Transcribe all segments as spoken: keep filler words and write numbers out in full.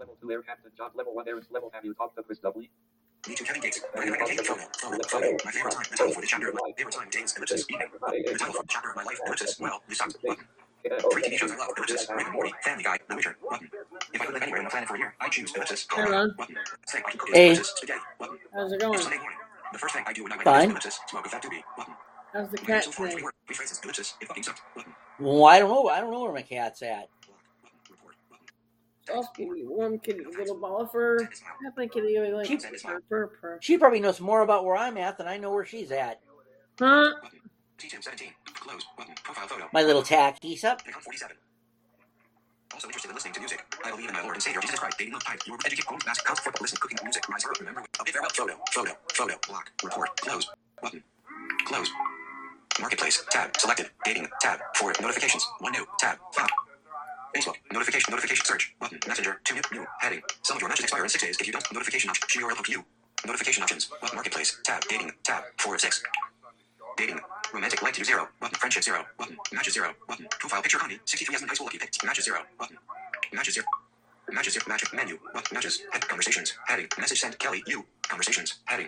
level two, Eric Hampton, John, level one, Eric's level. Have you talked to Chris Dudley? Me too, Kevin Gates. My favorite game, photo, photo, photo. My favorite time, the title for the chapter of my favorite time, Danes, ellipsis, evening. The title for the chapter of my life, ellipsis, well, this sucks, button. Three T V shows I love, ellipsis, Rick and Morty, Family Guy, The Witcher, button. If I could live anywhere on the planet for a year, I'd choose, ellipsis, Colorado, button. Say I can cook Hey. ellipsis, spaghetti, button. How's it going? It's Sunday morning. The first thing I do when I wake Fine. up is, ellipsis, smoke a fat doobie, button. How's the My hair cat so far today? to work, rephrases, ellipsis, it fucking sucked, button. Well, I don't know. I don't know where my cat's at. Report, button. Oh, kitty, warm kitty, little ball of fur. Have my kitty like She- purr, purr, purr. She probably knows more about where I'm at than I know where she's at. Huh? Button. T Tim seventeen. Close. Button. Profile photo. My little tacky up. Icon forty-seven. Also interested in listening to music. I believe in my Lord and Savior Jesus Christ. Dating love type. You were educated, homes, massive, comfort, listen, cooking, music, rise, her, remember. Okay, farewell. Photo. Photo. Photo. Block. Report. Close. Button. Close. Marketplace. Tab. Selected. Dating. Tab. For notifications. One new. Tab. Five. Facebook. Notification. Notification. Search. Button. Messenger. Two new. New. Heading. Some of your messages expire in six days. If you don't, notification option. Show U R L of you. Notification options. Button. Marketplace. Tab. Dating. Tab. Four of six. Dating. Romantic like to do zero. Button. Friendship zero. Button. Matches zero. Button. Profile picture honey. sixty-three as in high school lucky picked. Matches zero. Button. Matches zero. Matches zero. Match menu. Button. Matches. Head. Conversations. Heading. Message sent. Kelly. You. Conversations. Heading.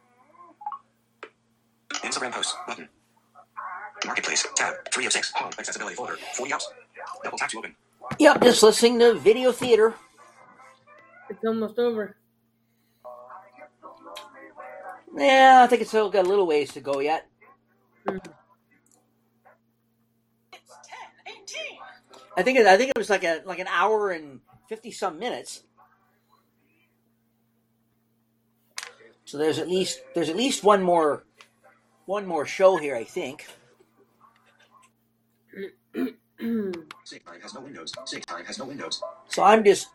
Instagram posts. Button. Marketplace. Tab. Three of six. Home. Accessibility folder. forty apps. Double tap to open. Yep, just listening to video theater. It's almost over. Yeah, I think it's still got a little ways to go yet. Hmm. I think it, I think it was like a like an hour and fifty some minutes. So there's at least there's at least one more one more show here, I think. Sync time has no windows. Sync time has no windows. So I'm just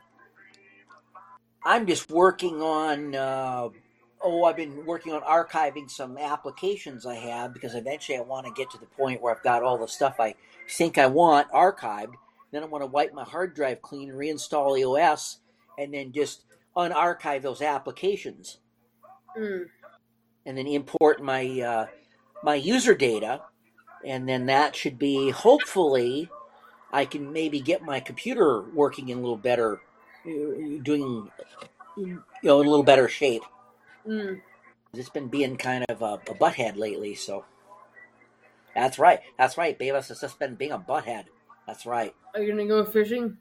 I'm just working on uh, oh I've been working on archiving some applications I have because eventually I want to get to the point where I've got all the stuff I think I want archived. Then I want to wipe my hard drive clean and reinstall E O S and then just unarchive those applications Mm. and then import my uh, my user data, and then that should be hopefully I can maybe get my computer working in a little better, uh, doing you know in a little better shape. Mm. It's been being kind of a, a butthead lately, so that's right. That's right, Bavis. It's just been being a butthead. That's right. Are you gonna go fishing?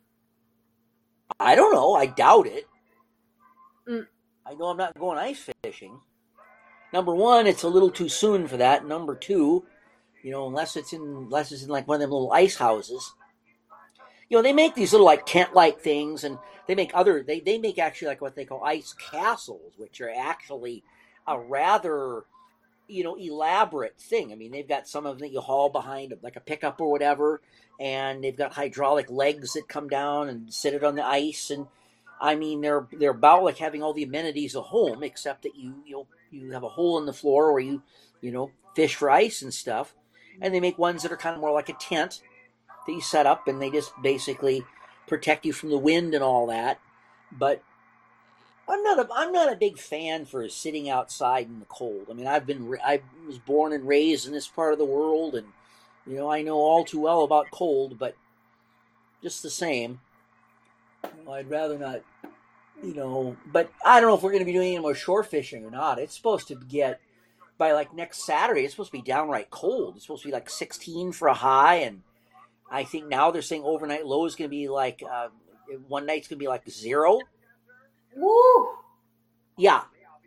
I don't know. I doubt it. Mm. I know I'm not going ice fishing. Number one, it's a little too soon for that. Number two, you know, unless it's in unless it's in like one of them little ice houses. You know, they make these little like tent-like things, and they make other they, they make actually like what they call ice castles, which are actually a rather, you know, elaborate thing. I mean, they've got some of them that you haul behind like a pickup or whatever, and they've got hydraulic legs that come down and sit it on the ice, and I mean, they're they're about like having all the amenities of home, except that you you know you have a hole in the floor where you you know fish for ice and stuff. And they make ones that are kind of more like a tent that you set up, and they just basically protect you from the wind and all that. But I'm not a I'm not a big fan for sitting outside in the cold. I mean, I've been I was born and raised in this part of the world, and you know I know all too well about cold. But just the same, you know, I'd rather not. You know, but I don't know if we're going to be doing any more shore fishing or not. It's supposed to get, by like next Saturday, it's supposed to be downright cold. It's supposed to be like sixteen for a high, and I think now they're saying overnight low is going to be like, uh, one night's going to be like zero. Woo! Yeah.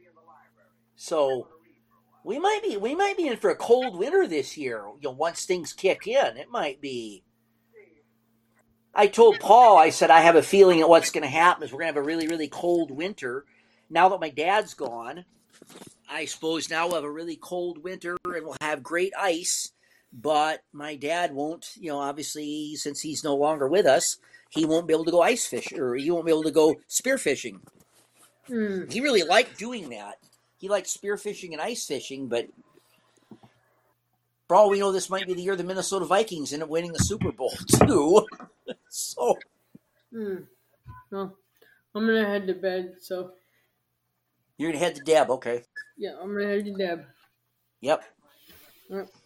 So we might be we might be in for a cold winter this year. You know, once things kick in, it might be. I told Paul, I said, I have a feeling that what's going to happen is we're going to have a really, really cold winter. Now that my dad's gone, I suppose now we'll have a really cold winter and we'll have great ice. But my dad won't, you know, obviously, since he's no longer with us, he won't be able to go ice fishing, or he won't be able to go spear fishing. Mm. He really liked doing that. He liked spear fishing and ice fishing, but for all we know, this might be the year the Minnesota Vikings end up winning the Super Bowl, too. So, Mm. Well, I'm gonna head to bed. So you're going to head to Deb, okay. yeah, I'm gonna head to Deb. Yep. All right.